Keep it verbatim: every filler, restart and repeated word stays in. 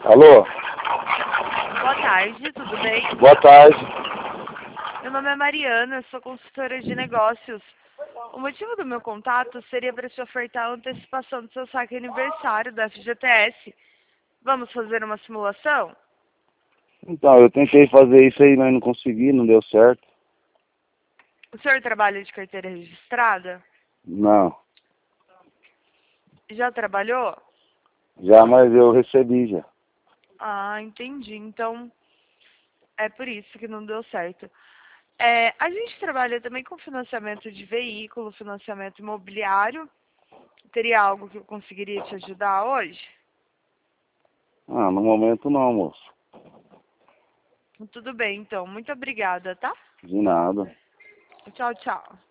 Alô? Boa tarde, tudo bem? Boa tarde. Meu nome é Mariana, eu sou consultora de negócios. O motivo do meu contato seria para te ofertar a antecipação do seu saque aniversário da F G T S. Vamos fazer uma simulação? Então, eu tentei fazer isso aí, mas não consegui, não deu certo. O senhor trabalha de carteira registrada? Não. Já trabalhou? Já, mas eu recebi já. Ah, entendi. Então, é por isso que não deu certo. É, a gente trabalha também com financiamento de veículo, financiamento imobiliário. Teria algo que eu conseguiria te ajudar hoje? Ah, no momento não, moço. Tudo bem, então. Muito obrigada, tá? De nada. Tchau, tchau.